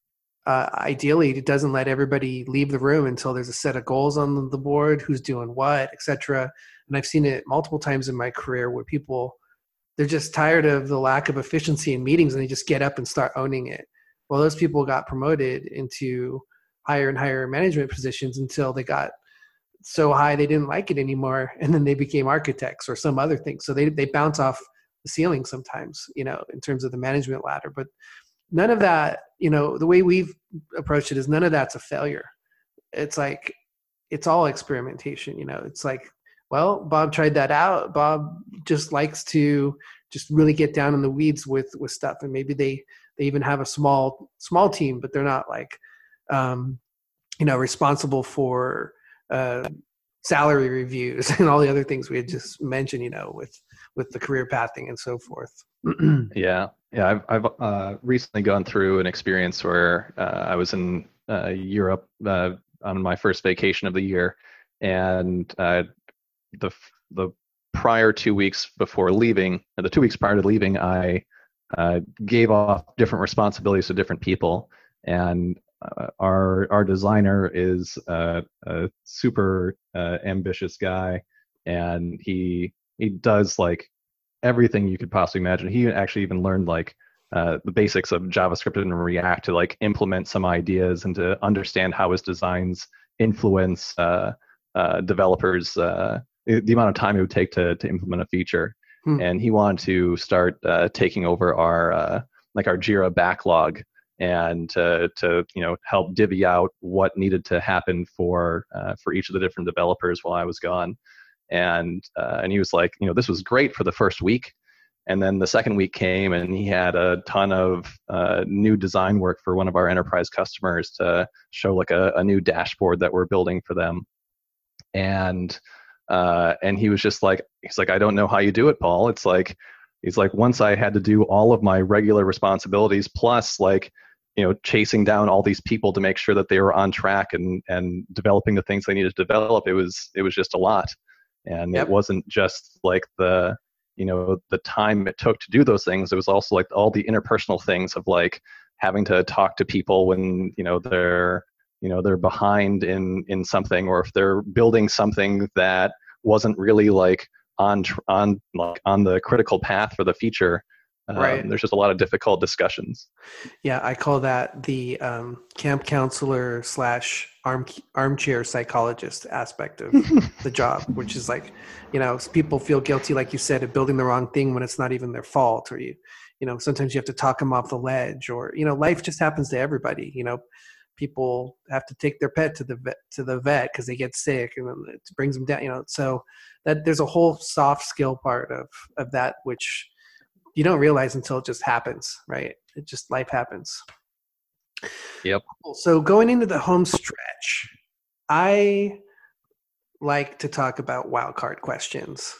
uh, ideally it doesn't let everybody leave the room until there's a set of goals on the board, who's doing what, et cetera. And I've seen it multiple times in my career where people, they're just tired of the lack of efficiency in meetings, and they just get up and start owning it. Well, those people got promoted into higher and higher management positions until they got so high they didn't like it anymore, and then they became architects or some other thing. So they they bounce off the ceiling sometimes, you know, in terms of the management ladder. But none of that, you know, the way we've approached it is none of that's a failure. It's like, it's all experimentation, you know. It's like, well, Bob tried that out. Bob just likes to just really get down in the weeds with with stuff, and maybe they they even have a small small team, but they're not like um you know, responsible for uh salary reviews and all the other things we had just mentioned, you know, with with the career pathing and so forth. Yeah, yeah. I've I've uh, recently gone through an experience where uh, I was in uh, Europe uh, on my first vacation of the year, and uh, the the prior two weeks before leaving, the two weeks prior to leaving, I uh, gave off different responsibilities to different people, and uh, our our designer is uh, a super uh, ambitious guy, and he he does like everything you could possibly imagine. He actually even learned like uh, the basics of JavaScript and React to like implement some ideas and to understand how his designs influence uh, uh, developers' uh, the, the amount of time it would take to to implement a feature. Hmm. And he wanted to start uh, taking over our uh, like our Jira backlog and uh, to you know help divvy out what needed to happen for uh, for each of the different developers while I was gone. And uh, and he was like, you know, this was great for the first week. And then the second week came, and he had a ton of uh, new design work for one of our enterprise customers to show like a, a new dashboard that we're building for them. And uh, and he was just like, he's like, I don't know how you do it, Paul. It's like, he's like, once I had to do all of my regular responsibilities plus like, you know, chasing down all these people to make sure that they were on track and and developing the things they needed to develop. It was it was just a lot, and yep. It wasn't just like the you know, the time it took to do those things. It was also like all the interpersonal things of like having to talk to people when, you know, they're, you know, they're behind in, in something, or if they're building something that wasn't really like on, on, like on the critical path for the feature. Right. Um, there's just a lot of difficult discussions. Yeah, I call that the um, camp counselor slash arm armchair psychologist aspect of the job, which is like, you know, people feel guilty, like you said, of building the wrong thing when it's not even their fault, or you, you know, sometimes you have to talk them off the ledge, or you know, life just happens to everybody. You know, people have to take their pet to the vet to the vet because they get sick, and it brings them down. You know, so that there's a whole soft skill part of of that which you don't realize until it just happens, right? It just, life happens. Yep. So going into the home stretch, I like to talk about wildcard questions.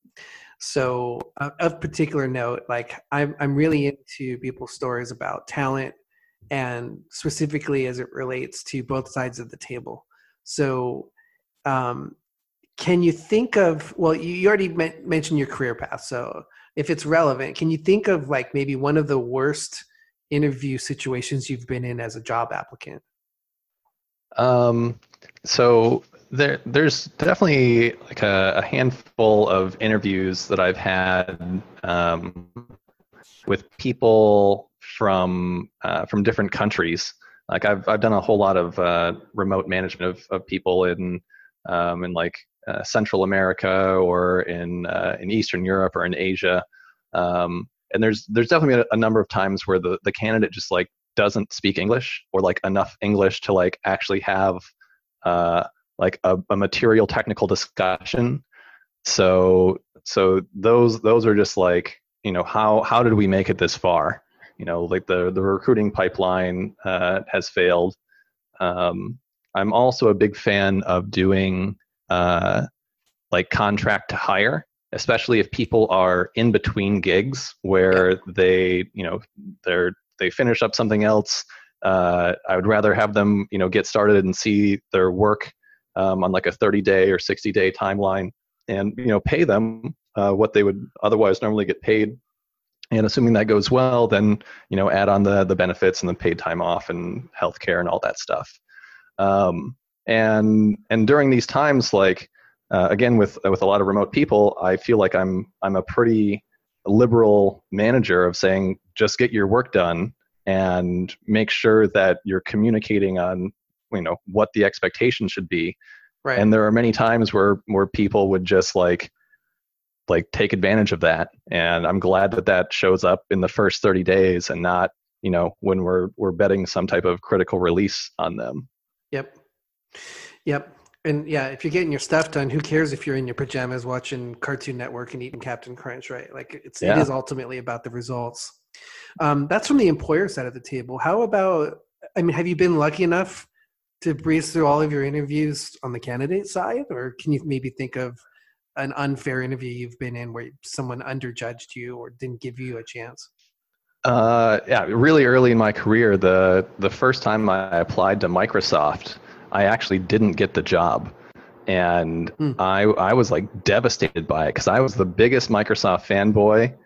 So uh, of particular note, like I'm, I'm really into people's stories about talent, and specifically as it relates to both sides of the table. So um, can you think of, well, you, you already me- mentioned your career path. So if it's relevant, can you think of like maybe one of the worst interview situations you've been in as a job applicant? Um, so there, there's definitely like a, a handful of interviews that I've had um, with people from uh, from different countries. Like I've I've done a whole lot of uh, remote management of, of people in um, in like uh, Central America or in uh, in Eastern Europe or in Asia. Um, and there's there's definitely a, a number of times where the, the candidate just like doesn't speak English, or like enough English to like actually have uh, like a, a material technical discussion. So so those those are just like, you know, how how did we make it this far? You know, like the the recruiting pipeline uh, has failed. Um, I'm also a big fan of doing uh, like contract to hire, especially if people are in between gigs where yeah. they, you know, they're they finish up something else. Uh, I would rather have them, you know, get started and see their work um, on like a thirty day or sixty day timeline, and you know, pay them uh, what they would otherwise normally get paid. And assuming that goes well, then you know, add on the the benefits and the paid time off and healthcare and all that stuff. Um, and and during these times, like uh, again with with a lot of remote people, I feel like I'm I'm a pretty liberal manager of saying just get your work done and make sure that you're communicating on, you know, what the expectation should be. Right. And there are many times where where people would just like like take advantage of that, and I'm glad that that shows up in the first thirty days and not, you know, when we're we're betting some type of critical release on them. Yep. Yep. And yeah, if you're getting your stuff done, who cares if you're in your pajamas watching Cartoon Network and eating Captain Crunch, right? Like it's yeah. it is ultimately about the results. Um, that's from the employer side of the table. How about, I mean, have you been lucky enough to breeze through all of your interviews on the candidate side, or can you maybe think of an unfair interview you've been in where someone underjudged you or didn't give you a chance? Uh, yeah, really early in my career, the the first time I applied to Microsoft, I actually didn't get the job, and hmm. I I was like devastated by it because I was the biggest Microsoft fanboy,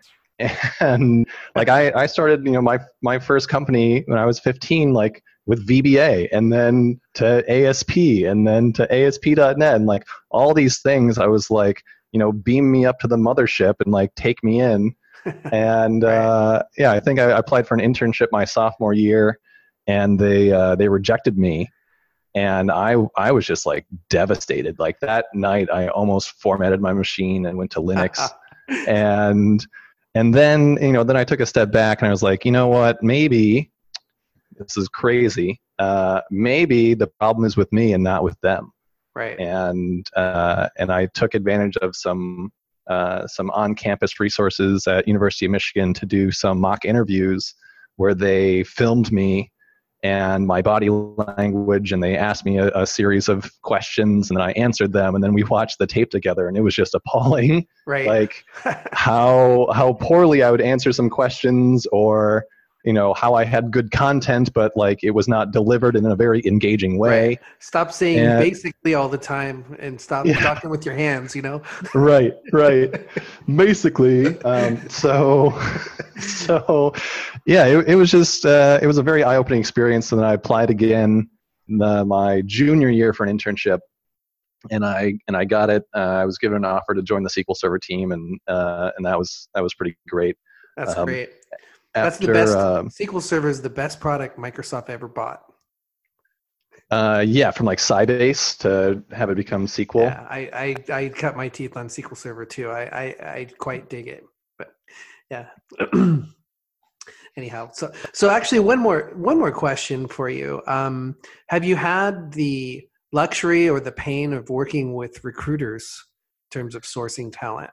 and like I I started, you know, my my first company when I was fifteen, like with V B A, and then to A S P, and then to A S P dot net, and like all these things, I was like, you know, beam me up to the mothership and like take me in. And right. uh, yeah, I think I applied for an internship my sophomore year, and they uh, they rejected me. And I, I was just like devastated. Like that night, I almost formatted my machine and went to Linux. and, and then, you know, then I took a step back and I was like, you know what, maybe this is crazy. Uh, maybe the problem is with me and not with them. Right. And, uh, and I took advantage of some, uh, some on-campus resources at University of Michigan to do some mock interviews where they filmed me and my body language, and they asked me a, a series of questions, and then I answered them, and then we watched the tape together, and it was just appalling. Right. Like how how poorly I would answer some questions, or you know how I had good content, but like it was not delivered in a very engaging way. Right. Stop saying and, basically all the time, and stop yeah. talking with your hands. You know. Right. Right. Basically. Um, so. So. Yeah, it, it was just, uh, it was a very eye-opening experience. And then I applied again the, my junior year for an internship, and I and I got it. Uh, I was given an offer to join the S Q L Server team, and uh, and that was that was pretty great. That's um, great. After, That's the best. Um, S Q L Server is the best product Microsoft ever bought. Uh, yeah, from like Sybase to have it become S Q L. Yeah, I, I, I cut my teeth on S Q L Server too. I, I, I quite dig it. But yeah. Anyhow, so so actually one more one more question for you. Um, have you had the luxury or the pain of working with recruiters in terms of sourcing talent?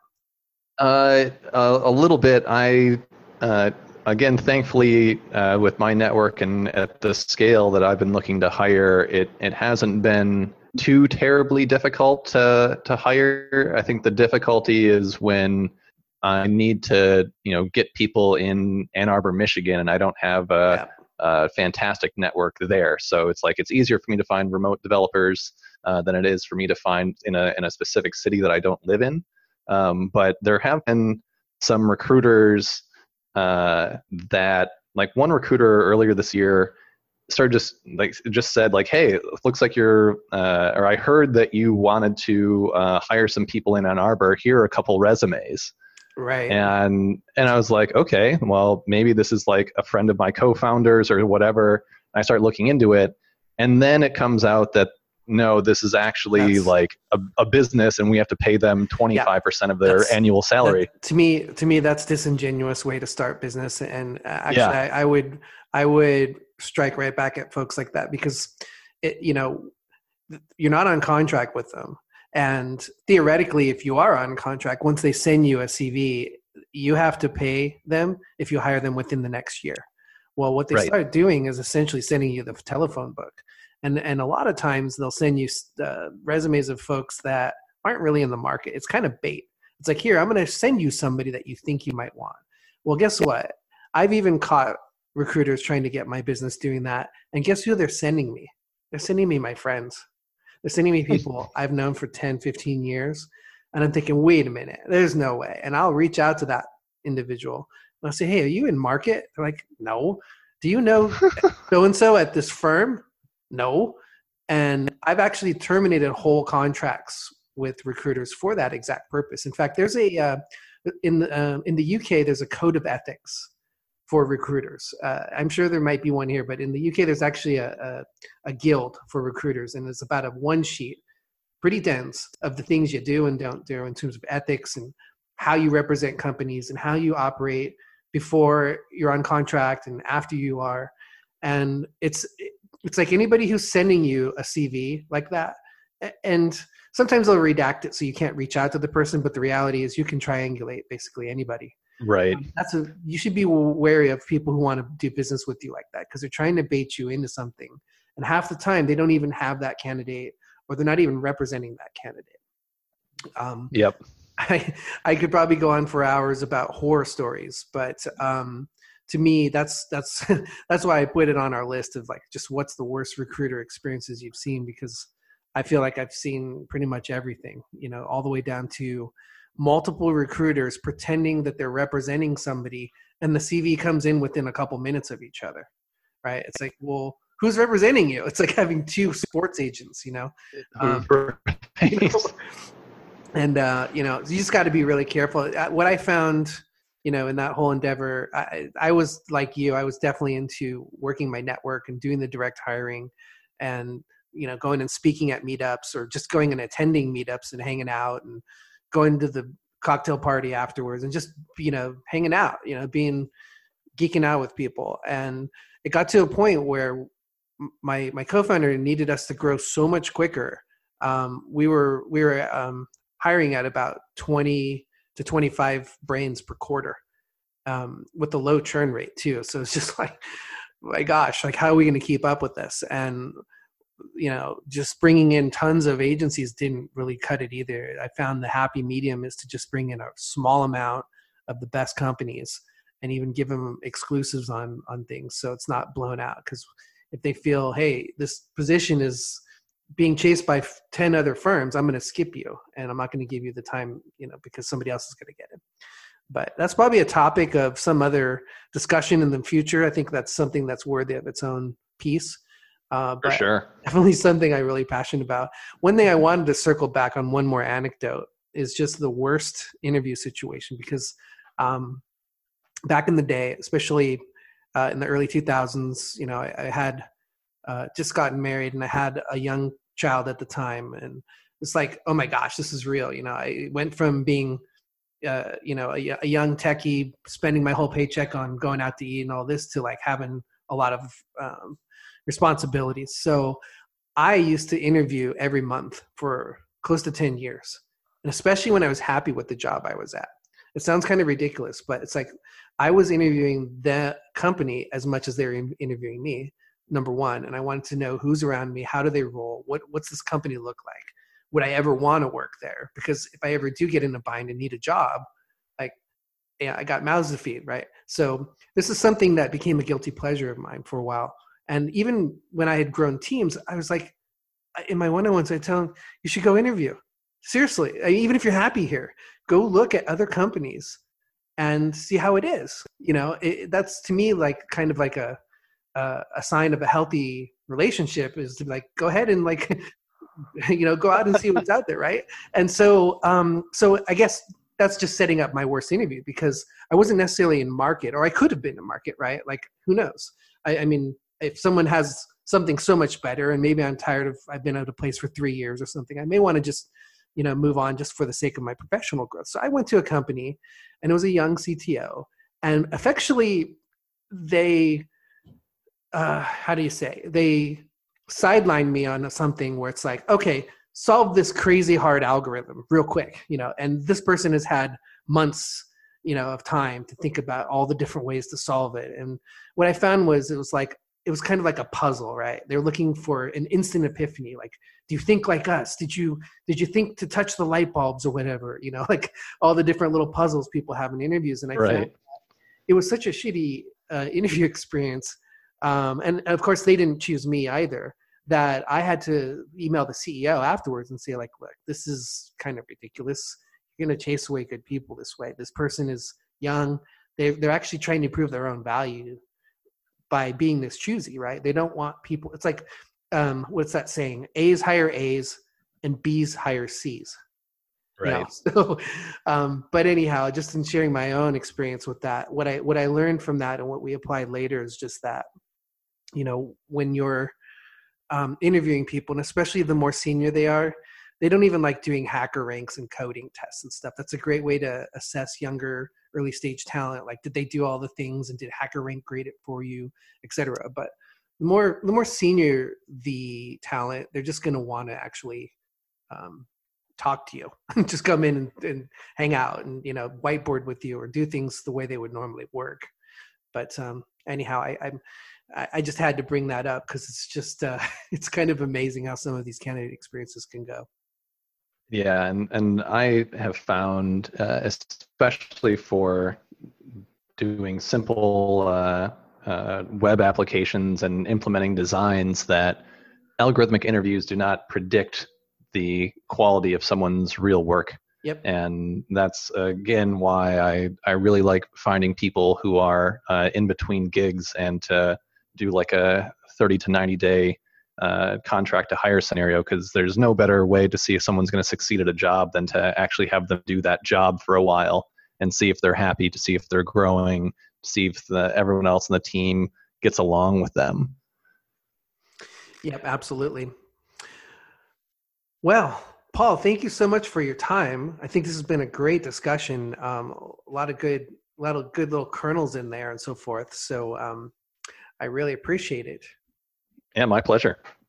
Uh, a, a little bit. I uh, again, thankfully, uh, with my network and at the scale that I've been looking to hire, it it hasn't been too terribly difficult to to hire. I think the difficulty is when I need to, you know, get people in Ann Arbor, Michigan, and I don't have a, yeah. a fantastic network there. So it's like it's easier for me to find remote developers uh, than it is for me to find in a in a specific city that I don't live in. Um, but there have been some recruiters uh, that, like one recruiter earlier this year, started just like just said like, "Hey, it looks like you're," uh, or I heard that you wanted to uh, hire some people in Ann Arbor. Here are a couple resumes. Right. And and I was like, okay, well, maybe this is like a friend of my co-founders or whatever. And I start looking into it, and then it comes out that no, this is actually that's, like a, a business, and we have to pay them twenty-five percent yeah, of their annual salary. That, to me, to me, that's disingenuous way to start business. And actually, yeah. I, I would I would strike right back at folks like that, because it, you know, you're not on contract with them. And theoretically, if you are on contract, once they send you a C V, you have to pay them if you hire them within the next year. Well, what they right. start doing is essentially sending you the telephone book. And and a lot of times they'll send you uh, resumes of folks that aren't really in the market. It's kind of bait. It's like, here, I'm going to send you somebody that you think you might want. Well, guess what? I've even caught recruiters trying to get my business doing that. And guess who they're sending me? They're sending me my friends. They're sending me people I've known for ten, fifteen years. And I'm thinking, wait a minute, there's no way. And I'll reach out to that individual. And I'll say, hey, are you in market? They're like, no. Do you know so-and-so at this firm? No. And I've actually terminated whole contracts with recruiters for that exact purpose. In fact, there's a, uh, in, the, uh, in the U K, there's a code of ethics for recruiters. Uh, I'm sure there might be one here, but in the U K, there's actually a, a, a guild for recruiters, and it's about a one sheet, pretty dense, of the things you do and don't do in terms of ethics and how you represent companies and how you operate before you're on contract and after you are. And it's it's like anybody who's sending you a C V like that, and sometimes they'll redact it so you can't reach out to the person, but the reality is you can triangulate basically anybody. Right. Um, that's a, you should be wary of people who want to do business with you like that, because they're trying to bait you into something. And half the time they don't even have that candidate, or they're not even representing that candidate. Um, yep. I, I could probably go on for hours about horror stories, but um, to me, that's, that's, that's why I put it on our list of like, just what's the worst recruiter experiences you've seen, because I feel like I've seen pretty much everything, you know, all the way down to multiple recruiters pretending that they're representing somebody, and the C V comes in within a couple minutes of each other, right? It's like, well, who's representing you? It's like having two sports agents, you know? Um, you know? And, uh, you know, you just got to be really careful. What I found, you know, in that whole endeavor, I, I was like you, I was definitely into working my network and doing the direct hiring. And you know, going and speaking at meetups or just going and attending meetups and hanging out and going to the cocktail party afterwards and just, you know, hanging out, you know, being geeking out with people. And it got to a point where my my co-founder needed us to grow so much quicker. Um, we were we were um, hiring at about twenty to twenty-five brains per quarter, um, with the low churn rate too. So it's just like, my gosh, like how are we going to keep up with this? And you know, just bringing in tons of agencies didn't really cut it either. I found the happy medium is to just bring in a small amount of the best companies and even give them exclusives on on things, so it's not blown out. Because if they feel, hey, this position is being chased by ten other firms, I'm going to skip you and I'm not going to give you the time, you know, because somebody else is going to get it. But that's probably a topic of some other discussion in the future. I think that's something that's worthy of its own piece. Uh, For but sure. Definitely something I'm really passionate about. One thing I wanted to circle back on, one more anecdote, is just the worst interview situation. Because um, back in the day, especially uh, in the early two thousands, you know, I, I had uh, just gotten married and I had a young child at the time. And it's like, oh my gosh, this is real. You know, I went from being uh, you know, a, a young techie, spending my whole paycheck on going out to eat and all this, to like having a lot of um, responsibilities. So I used to interview every month for close to ten years. And especially when I was happy with the job I was at. It sounds kind of ridiculous, but it's like I was interviewing the company as much as they were in- interviewing me, number one. And I wanted to know who's around me, how do they roll, what what's this company look like? Would I ever want to work there? Because if I ever do get in a bind and need a job, like, yeah, I got mouths to feed, right? So this is something that became a guilty pleasure of mine for a while. And even when I had grown teams, I was like, in my one-on-ones, I tell them, you should go interview. Seriously, even if you're happy here, go look at other companies and see how it is. You know, it, that's to me like kind of like a, a a sign of a healthy relationship, is to like, go ahead and like, you know, go out and see what's out there, right? And so, um, so I guess that's just setting up my worst interview, because I wasn't necessarily in market, or I could have been in market, right? Like, who knows? I, I mean, if someone has something so much better, and maybe I'm tired of, I've been at a place for three years or something, I may want to just, you know, move on just for the sake of my professional growth. So I went to a company, and it was a young C T O, and effectively they, uh, how do you say, they sidelined me on something where it's like, okay, solve this crazy hard algorithm real quick, you know, and this person has had months, you know, of time to think about all the different ways to solve it. And what I found was, it was like, it was kind of like a puzzle, right? They're looking for an instant epiphany. Like, do you think like us? Did you, did you think to touch the light bulbs or whatever, you know, like all the different little puzzles people have in interviews. And I Right. found it was such a shitty uh, interview experience. Um, and of course they didn't choose me either, that I had to email the C E O afterwards and say, like, look, this is kind of ridiculous. You're going to chase away good people this way. This person is young. They, they're actually trying to prove their own value by being this choosy, right? They don't want people. It's like, um, what's that saying? A's hire A's and B's hire C's. Right. You know? So, um, but anyhow, just in sharing my own experience with that, what I, what I learned from that and what we applied later is just that, you know, when you're um, interviewing people, and especially the more senior they are, they don't even like doing hacker ranks and coding tests and stuff. That's a great way to assess younger early stage talent. Like, did they do all the things, and did HackerRank grade it for you, et cetera? But the more, the more senior the talent, they're just going to want to actually um, talk to you, just come in and, and hang out and, you know, whiteboard with you or do things the way they would normally work. But um, anyhow, I, I'm, I just had to bring that up because it's just, uh, it's kind of amazing how some of these candidate experiences can go. Yeah, and, and I have found, uh, especially for doing simple uh, uh, web applications and implementing designs, that algorithmic interviews do not predict the quality of someone's real work. Yep. And that's, again, why I, I really like finding people who are uh, in between gigs, and to do like a thirty to ninety day uh, contract to hire scenario, because there's no better way to see if someone's going to succeed at a job than to actually have them do that job for a while and see if they're happy, to see if they're growing, to see if the, everyone else in the team gets along with them. Yep, absolutely. Well, Paul, thank you so much for your time. I think this has been a great discussion. Um, a lot of good, a lot of good little kernels in there and so forth. So um, I really appreciate it. Yeah, my pleasure.